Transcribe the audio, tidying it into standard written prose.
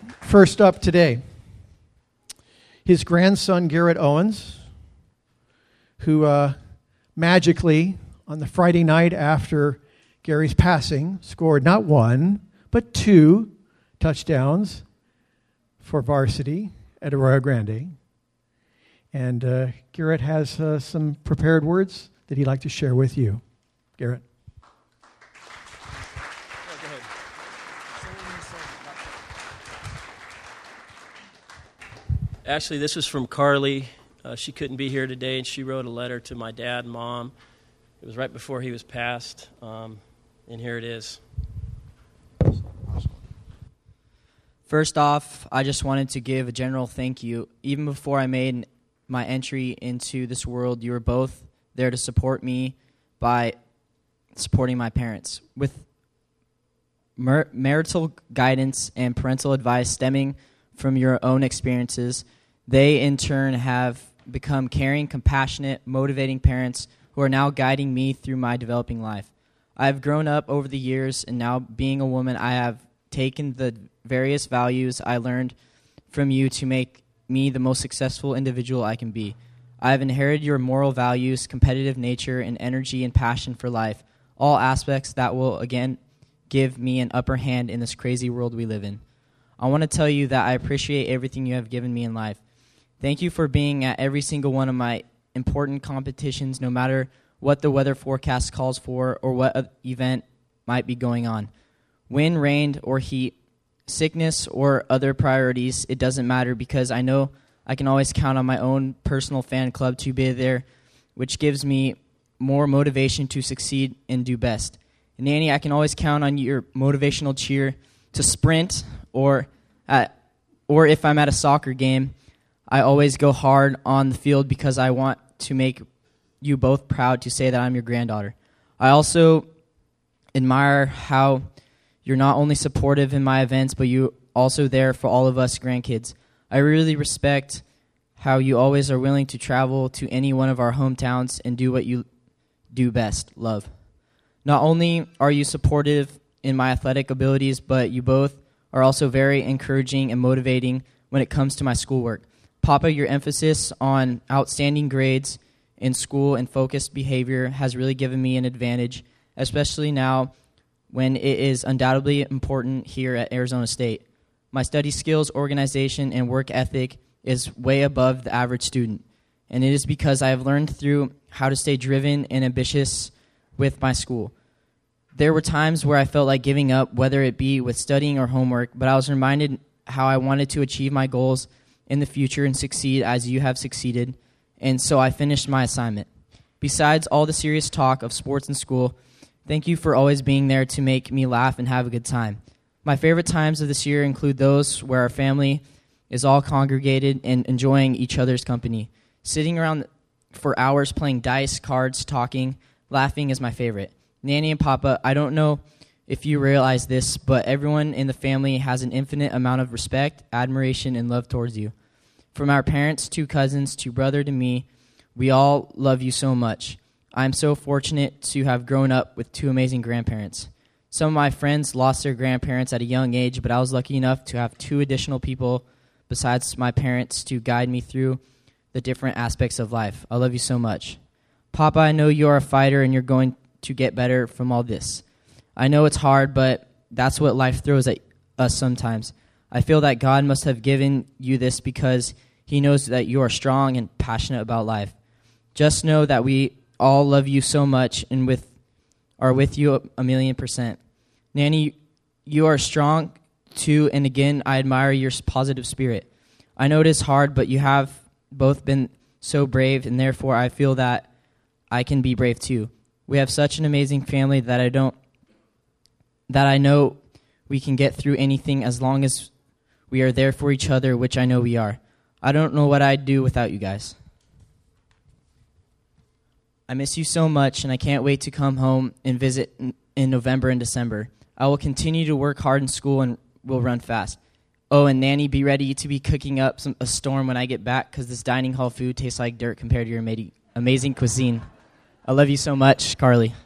First up today, his grandson, Garrett Owens, who magically, on the Friday night after Gary's passing, scored not one, but 2 touchdowns for varsity at Arroyo Grande. And Garrett has some prepared words that he'd like to share with you. Garrett. Actually, this was from Carly. She couldn't be here today, and she wrote a letter to my dad and mom. It was right before he was passed, and here it is. First off, I just wanted to give a general thank you. Even before I made my entry into this world, you were both there to support me by supporting my parents. With marital guidance and parental advice stemming from your own experiences, they in turn have become caring, compassionate, motivating parents who are now guiding me through my developing life. I have grown up over the years, and now being a woman, I have taken the various values I learned from you to make me the most successful individual I can be. I have inherited your moral values, competitive nature, and energy and passion for life, all aspects that will, again, give me an upper hand in this crazy world we live in. I want to tell you that I appreciate everything you have given me in life. Thank you for being at every single one of my important competitions, no matter what the weather forecast calls for or what event might be going on. Wind, rain, or heat, sickness, or other priorities, it doesn't matter because I know I can always count on my own personal fan club to be there, which gives me more motivation to succeed and do best. And Nanny, I can always count on your motivational cheer to sprint, or if I'm at a soccer game, I always go hard on the field because I want to make you both proud to say that I'm your granddaughter. I also admire how you're not only supportive in my events, but you also there for all of us grandkids. I really respect how you always are willing to travel to any one of our hometowns and do what you do best, love. Not only are you supportive in my athletic abilities, but you both are also very encouraging and motivating when it comes to my schoolwork. Papa, your emphasis on outstanding grades in school and focused behavior has really given me an advantage, especially now when it is undoubtedly important here at Arizona State. My study skills, organization, and work ethic is way above the average student, and it is because I have learned through how to stay driven and ambitious with my school. There were times where I felt like giving up, whether it be with studying or homework, but I was reminded how I wanted to achieve my goals in the future and succeed as you have succeeded, and so I finished my assignment. Besides all the serious talk of sports in school, thank you for always being there to make me laugh and have a good time. My favorite times of this year include those where our family is all congregated and enjoying each other's company. Sitting around for hours playing dice, cards, talking, laughing is my favorite. Nanny and Papa, I don't know if you realize this, but everyone in the family has an infinite amount of respect, admiration, and love towards you. From our parents to cousins to brother to me, we all love you so much. I'm so fortunate to have grown up with 2 amazing grandparents. Some of my friends lost their grandparents at a young age, but I was lucky enough to have 2 additional people besides my parents to guide me through the different aspects of life. I love you so much. Papa, I know you are a fighter and you're going to get better from all this. I know it's hard, but that's what life throws at us sometimes. I feel that God must have given you this because he knows that you are strong and passionate about life. Just know that we all love you so much and are with you 1,000,000%. Nanny, you are strong too, and again, I admire your positive spirit. I know it is hard, but you have both been so brave, and therefore I feel that I can be brave too. We have such an amazing family that I know we can get through anything as long as we are there for each other, which I know we are. I don't know what I'd do without you guys. I miss you so much, and I can't wait to come home and visit in November and December. I will continue to work hard in school and will run fast. Oh, and Nanny, be ready to be cooking up a storm when I get back because this dining hall food tastes like dirt compared to your amazing cuisine. I love you so much, Carly.